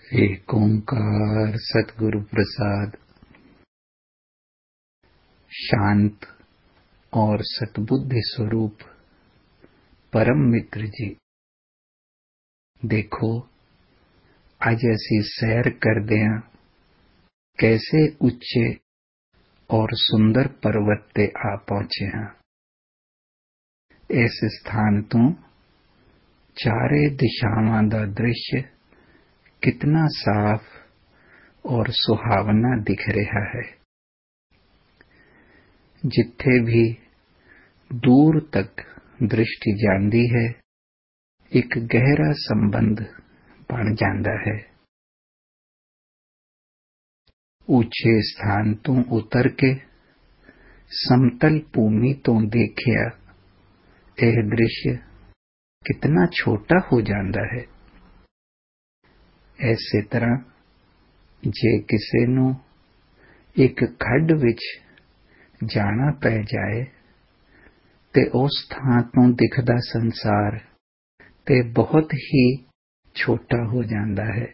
एक ओंकार सतगुरु प्रसाद। शांत और सतबुद्धि स्वरूप परम मित्र जी, देखो आज ऐसी सैर करदे हां, कैसे उच्चे और सुंदर पर्वत ते आ पहुंचे हां। इस स्थान तो चारे दिशावां दा दृश्य कितना साफ और सुहावना दिख रहा है। जिथे भी दूर तक दृष्टि जाती है, एक गहरा संबंध बन जाता है। ऊंचे स्थान तो उतर के समतल भूमि तो देखिया, यह दृश्य कितना छोटा हो जाता है। इसे तरह जे किसी नू एक खड्ड विच जाना पै जाए ते उस थां तो दिखदा संसार ते बहुत ही छोटा हो जाता है।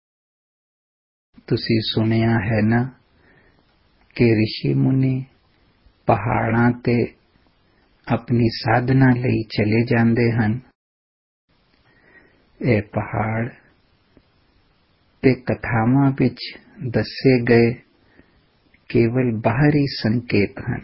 तुसी सुनिया है ना कि ऋषि मुनि पहाड़ां ते अपनी साधना लई चले जांदे हन। ये पहाड़ ते कथावां विच दसे गए केवल बाहरी संकेत हैं।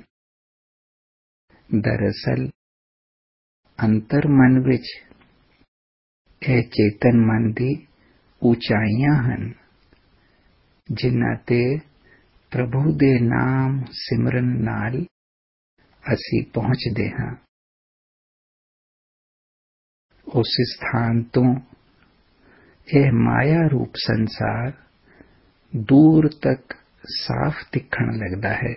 दरअसल अंतर मन विच यह चेतन मन दी ऊंचाइयां हैं, जिन्हां ते प्रभु दे नाम सिमरन नाल असी पहुंचदे हां। उस स्थान तो यह माया रूप संसार दूर तक साफ दिखण लगता है।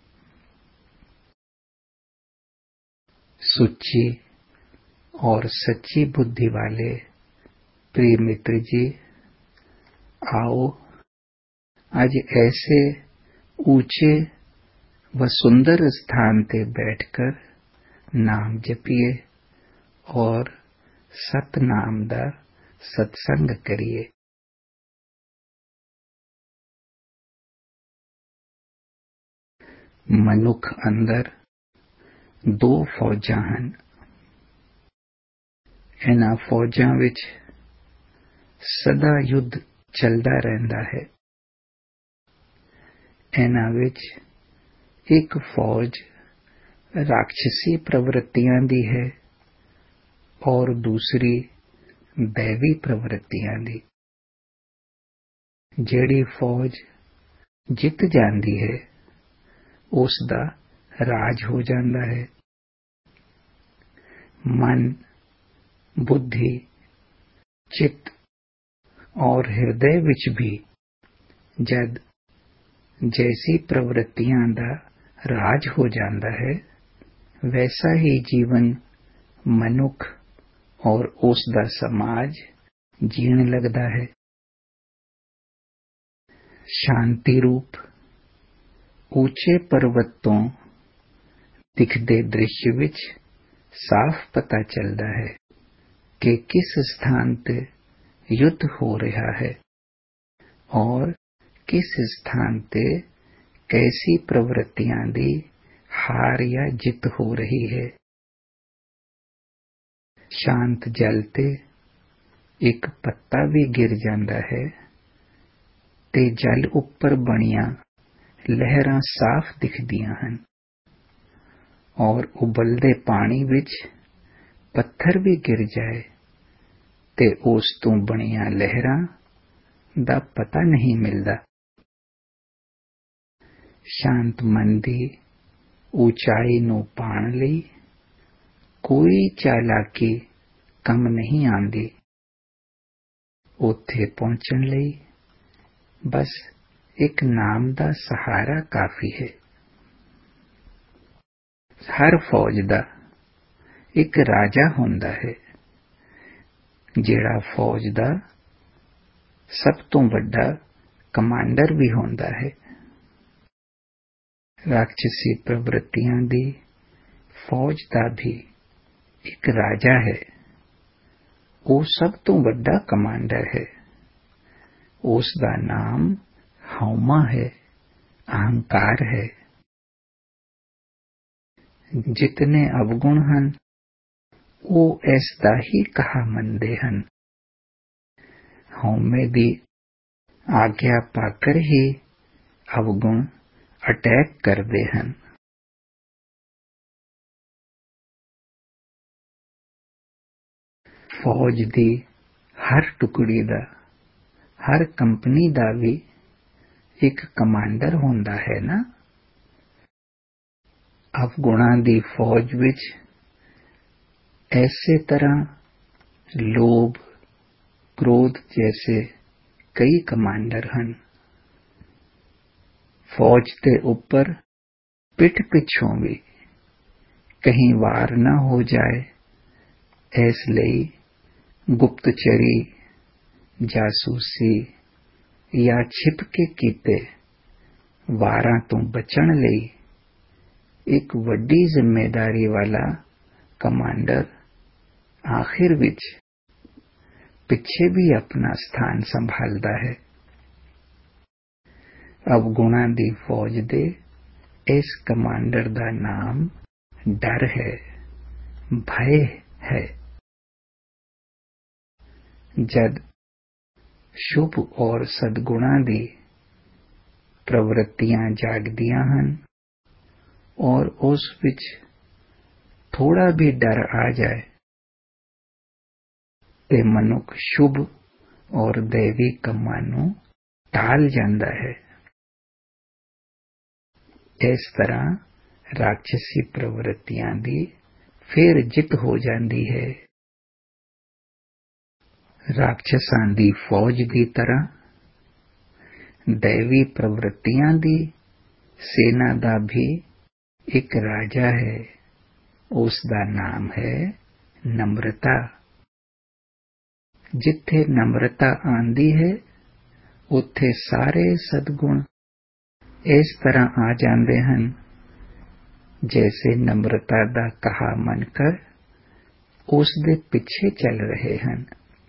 सुच्ची और सच्ची बुद्धि वाले प्रिय मित्र जी, आओ आज ऐसे ऊंचे व सुंदर स्थान ते बैठकर नाम जपिए और सतनाम दा सत्संग करिए। मनुख अंदर दो फौजां हैं। इन्हां फौजां विच सदा युद्ध चलदा रहिंदा है। इन्हां विच एक फौज राक्षसी प्रवृत्तियां दी है और दूसरी दैवी प्रवृत्तियां दी। जेड़ी फौज जित जाती है, उसदा राज हो जाता है। मन, बुद्धि, चित्त और हृदय विच भी जद जैसी प्रवृत्तियां दा राज हो जाता है, वैसा ही जीवन मनुख और उसदा समाज जीण लगता है। शांति रूप ऊंचे पर्वत तो दिखदे दृश्य विच साफ पता चलता है कि किस स्थान ते युद्ध हो रहा है और किस स्थान ते कैसी प्रवृत्तियां दी हार या जित हो रही है। शांत जल ते एक पत्ता भी गिर जाता है ते जल उपर बनिया लहरां साफ दिखदियां हैं और उबलदे पानी विच पत्थर भी गिर जाए ते उस तो बनिया लहरां दा पता नहीं मिलदा। शांत मन दी ऊंचाई नूं पाण लई कोई चालाकी कम नहीं आंदी। उत्थे पहुंचण लई बस एक नाम दा सहारा काफी है। हर फौज दा एक राजा हुंदा है, जेड़ा फौज दा सब तो वड्डा कमांडर भी हुंदा है। राक्षसी प्रवृत्तियां दी फौज दा भी एक राजा है, वो सब तो वड्डा कमांडर है। ਉਸ ਦਾ ਨਾਮ ਹਉਮਾ ਹੈ, ਅਹੰਕਾਰ ਹੈ। ਜਿਤਨੇ ਅਵਗੁਣ ਹਨ ਉਹ ਇਸ ਦਾ ਹੀ ਕਹਾ ਮੰਨਦੇ ਹਨ। ਹਉਮੈ ਦੀ ਆਗਿਆ ਪਾਕਰ ਹੀ ਅਵਗੁਣ ਅਟੈਕ ਕਰਦੇ ਹਨ। ਫੌਜ ਦੀ ਹਰ ਟੁਕੜੀ ਦਾ, ਹਰ ਕੰਪਨੀ ਦਾ ਵੀ ਇੱਕ ਕਮਾਂਡਰ ਹੁੰਦਾ ਹੈ ਨਾ। ਅਵਗੁਣਾਂ ਦੀ ਫੌਜ ਵਿੱਚ ਐਸੇ ਤਰ੍ਹਾਂ ਲੋਭ, ਕ੍ਰੋਧ ਜੈਸੇ ਕਈ ਕਮਾਂਡਰ ਹਨ। ਫੌਜ ਦੇ ਉੱਪਰ ਪਿੱਠ ਪਿੱਛੋਂ ਵੀ ਕहीं ਵਾਰ ਨਾ ਹੋ ਜਾਏ, ਇਸ ਲਈ ਗੁਪਤਚਰੀ, ਜਾਸੂਸੀ ਜਾਂ ਛਿਪ ਕੇ ਕੀਤੇ ਵਾਰਾਂ ਤੋਂ ਬਚਣ ਲਈ ਇੱਕ ਵੱਡੀ ਜ਼ਿੰਮੇਦਾਰੀ ਵਾਲਾ ਕਮਾਂਡਰ ਆਖਿਰ ਵਿੱਚ ਪਿੱਛੇ ਵੀ ਆਪਣਾ ਸਥਾਨ ਸੰਭਾਲਦਾ ਹੈ। ਅਵਗੁਣਾਂ ਦੀ ਫੌਜ ਦੇ ਇਸ ਕਮਾਂਡਰ ਦਾ ਨਾਮ ਡਰ ਹੈ, ਭੈ ਹੈ। ਜਦ ਸ਼ੁਭ ਔਰ ਸਦਗੁਣਾਂ ਦੀ ਪ੍ਰਵਿਰਤੀਆਂ ਜਾਗਦੀਆਂ ਹਨ ਔਰ ਉਸ ਵਿੱਚ ਥੋੜਾ ਵੀ ਡਰ ਆ ਜਾਏ ਤੇ ਮਨੁੱਖ ਸ਼ੁਭ ਔਰ ਦੇਵੀ ਕੰਮਾਂ ਨੂੰ ਟਾਲ ਜਾਂਦਾ ਹੈ। ਇਸ ਤਰ੍ਹਾਂ ਰਾਖਸ਼ੀ ਪ੍ਰਵਿਰਤੀਆਂ ਦੀ ਫਿਰ ਜਿੱਤ ਹੋ ਜਾਂਦੀ ਹੈ। ਰਾਖਸ਼ਾਂ ਦੀ ਫੌਜ ਦੀ ਤਰ੍ਹਾਂ ਦੇਵੀ ਪ੍ਰਵਿਰਤੀਆਂ ਦੀ ਸੈਨਾ ਦਾ ਵੀ ਇੱਕ ਰਾਜਾ ਹੈ। ਉਸ ਦਾ ਨਾਮ ਹੈ ਨਮਰਤਾ। ਜਿੱਥੇ ਨਮਰਤਾ ਆਂਦੀ ਹੈ ਉੱਥੇ ਸਾਰੇ ਸਦਗੁਣ ਇਸ ਤਰ੍ਹਾਂ ਆ ਜਾਂਦੇ ਹਨ ਜੈਸੇ ਨਮਰਤਾ ਦਾ ਕਹਾ ਮੰਨ ਕਰ ਉਸ ਦੇ ਪਿੱਛੇ ਚੱਲ ਰਹੇ ਹਨ।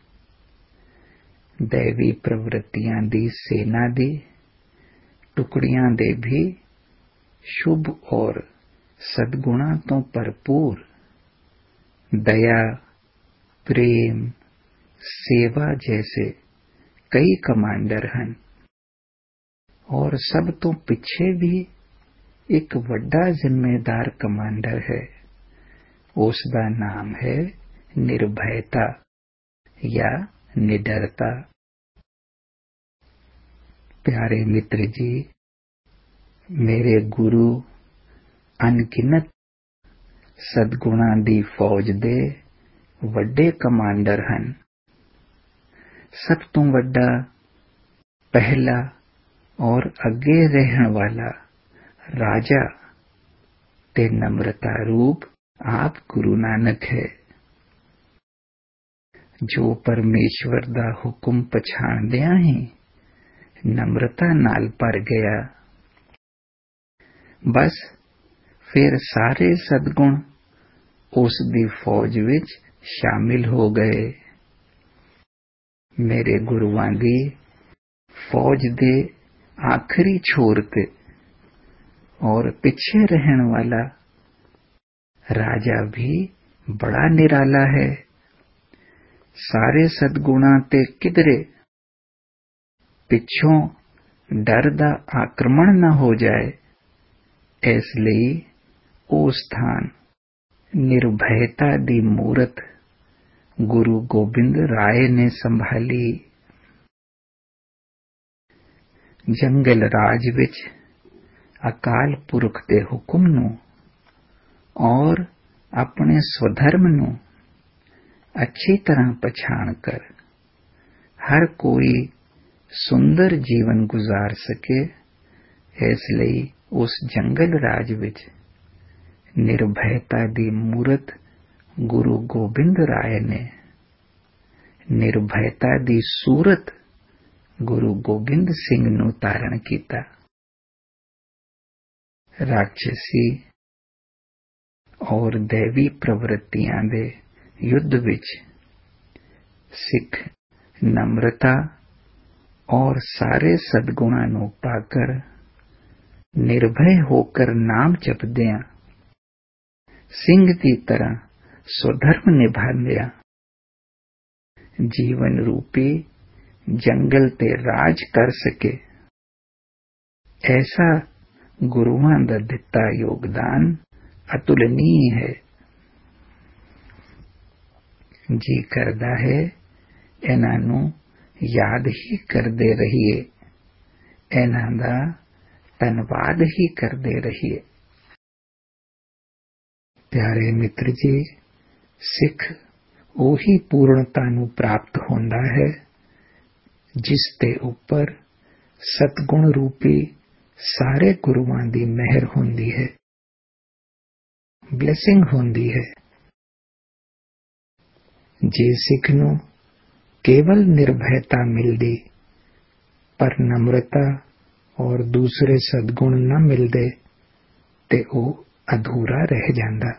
ਦੇਵੀ ਪ੍ਰਵਿਰਤੀਆਂ ਦੀ ਸੈਨਾ ਦੀ ਟੁਕੜੀਆਂ ਦੇ ਵੀ ਸ਼ੁਭ ਔਰ ਸਦਗੁਣਾਂ ਤੋਂ ਭਰਪੂਰ ਦਇਆ, ਪ੍ਰੇਮ, ਸੇਵਾ ਜੈਸੇ ਕਈ ਕਮਾਂਡਰ ਹਨ ਔਰ ਸਭ ਤੋਂ ਪਿੱਛੇ ਵੀ ਇੱਕ ਵੱਡਾ ਜ਼ਿੰਮੇਦਾਰ ਕਮਾਂਡਰ ਹੈ। ਉਸ ਦਾ ਨਾਮ ਹੈ ਨਿਰਭੈਤਾ ਜਾਂ ਨਿਡਰਤਾ। ਪਿਆਰੇ ਮਿੱਤਰ ਜੀ, ਮੇਰੇ ਗੁਰੂ ਅਣਗਿਣਤ ਸਦਗੁਣਾਂ ਦੀ ਫੌਜ ਦੇ ਵੱਡੇ ਕਮਾਂਡਰ ਹਨ। ਸਭ ਤੋਂ ਵੱਡਾ, ਪਹਿਲਾ ਔਰ ਅੱਗੇ ਰਹਿਣ ਵਾਲਾ ਰਾਜਾ ਤੇ ਨਮਰਤਾ ਰੂਪ ਆਪ ਗੁਰੂ ਨਾਨਕ ਹੈ, ਜੋ ਪਰਮੇਸ਼ਵਰ ਦਾ ਹੁਕਮ ਪਛਾਣਦਿਆਂ ਹੀ ਨਮਰਤਾ ਨਾਲ ਭਰ ਗਿਆ। ਬਸ ਫਿਰ ਸਾਰੇ ਸਦਗੁਣ ਉਸ ਦੀ ਫੌਜ ਵਿੱਚ ਸ਼ਾਮਿਲ ਹੋ ਗਏ। ਮੇਰੇ ਗੁਰੂਆਂ ਦੀ ਫੌਜ ਦੇ ਆਖਰੀ ਛੋਰ ਤੇ ਔਰ ਪਿੱਛੇ ਰਹਿਣ ਵਾਲਾ ਰਾਜਾ ਵੀ ਬੜਾ ਨਿਰਾਲਾ ਹੈ। ਸਾਰੇ ਸਦਗੁਣਾਂ ਤੇ ਕਿਧਰੇ ਪਿੱਛੋਂ ਡਰ ਦਾ ਆਕਰਮਣ ਨਾ ਹੋ ਜਾਏ, ਇਸ ਲਈ ਉਹ ਸਥਾਨ ਨਿਰਭੈਤਾ ਦੀ ਮੂਰਤ ਗੁਰੂ ਗੋਬਿੰਦ ਰਾਏ ਨੇ ਸੰਭਾਲੀ। ਜੰਗਲ ਰਾਜ ਵਿੱਚ ਅਕਾਲ ਪੁਰਖ ਦੇ ਹੁਕਮ ਨੂੰ ਔਰ ਆਪਣੇ ਸਵਧਰਮ ਨੂੰ ਅੱਛੀ ਤਰ੍ਹਾਂ ਪਛਾਣ ਕਰ ਹਰ ਕੋਈ ਸੁੰਦਰ ਜੀਵਨ ਗੁਜ਼ਾਰ ਸਕੇ, ਇਸ ਲਈ ਉਸ ਜੰਗਲ ਰਾਜ ਵਿੱਚ ਨਿਰਭੈਤਾ ਦੀ ਮੂਰਤ ਗੁਰੂ ਗੋਬਿੰਦ ਰਾਏ ਨੇ, ਨਿਰਭੈਤਾ ਦੀ ਸੂਰਤ ਗੁਰੂ ਗੋਬਿੰਦ ਸਿੰਘ ਨੂੰ ਧਾਰਨ ਕੀਤਾ। ਰਾਖਸ਼ੀ ਔਰ ਦੇਵੀ ਪ੍ਰਵਿਰਤੀਆਂ ਦੇ ਯੁੱਧ ਵਿੱਚ ਸਿੱਖ ਨਮਰਤਾ और सारे सदगुणां नूं पाकर निर्भय होकर नाम जपदियां ਸਿੰਘ ਦੀ ਤਰ੍ਹਾਂ स्वधर्म निभांदियां जीवन रूपी जंगल ते राज कर सके, ऐसा गुरुआं दा दिता योगदान अतुलनीय है। जी करदा है इन्हां नूं याद ही करदे रहिए, इन्हां दा धन्नवाद ही करदे रहिए। प्यारे मित्र जी, सिख ਉਹੀ ਪੂਰਨਤਾ ਨੂੰ ਪ੍ਰਾਪਤ ਹੁੰਦਾ ਹੈ ਜਿਸ ਦੇ ਉੱਪਰ ਸਤਗੁਣ ਰੂਪੀ ਸਾਰੇ ਗੁਰੂਆਂ ਦੀ ਮਿਹਰ ਹੁੰਦੀ ਹੈ, ਬਲੇਸਿੰਗ ਹੁੰਦੀ ਹੈ। ਜੇ ਸਿੱਖ ਨੂੰ ਕੇਵਲ ਨਿਰਭੈਤਾ ਮਿਲਦੀ ਪਰ ਨਮਰਤਾ ਔਰ ਦੂਸਰੇ ਸਦਗੁਣ ਨਾ ਮਿਲਦੇ ਤੇ ਉਹ ਅਧੂਰਾ ਰਹਿ ਜਾਂਦਾ।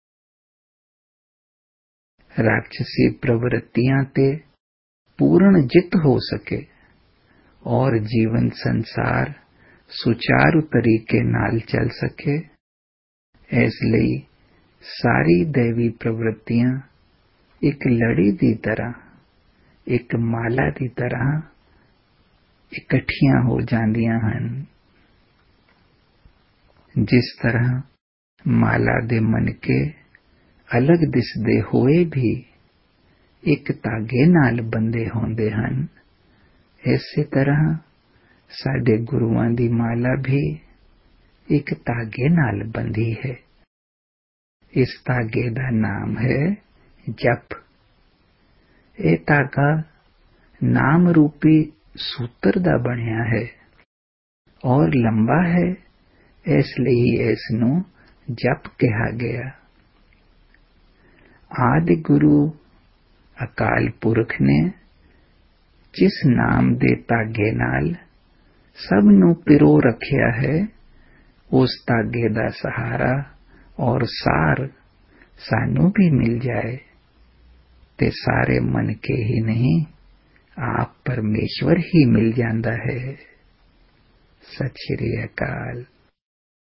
राक्षसी प्रवृत्तियां ते पूर्ण जित हो सके और जीवन संसार सुचारू तरीके नाल चल सके, इसलिए सारी दैवी प्रवृत्तियां एक लड़ी की तरह, एक माला की तरह इकट्ठियां हो जांदियां हन। जिस तरह माला दे मनके अलग दिसदे होए भी एक धागे नाल बंधे होंदे हन, इसे तरह साडे गुरुआं दी माला भी एक धागे नाल बंधी है। इस धागे दा नाम है जप। ये धागा नाम रूपी सूत्र दा बनिया है और लंबा है, इसलिए इसनूं जप कहा गया। आदि गुरु अकाल पुरख ने जिस नाम दे धागे नाल सब नूं पिरो रखिया है, उस धागे दा सहारा और सार सानू भी मिल जाए ते सारे मन के ही नहीं, आप परमेश्वर ही मिल जांदा है। सत श्री अकाल।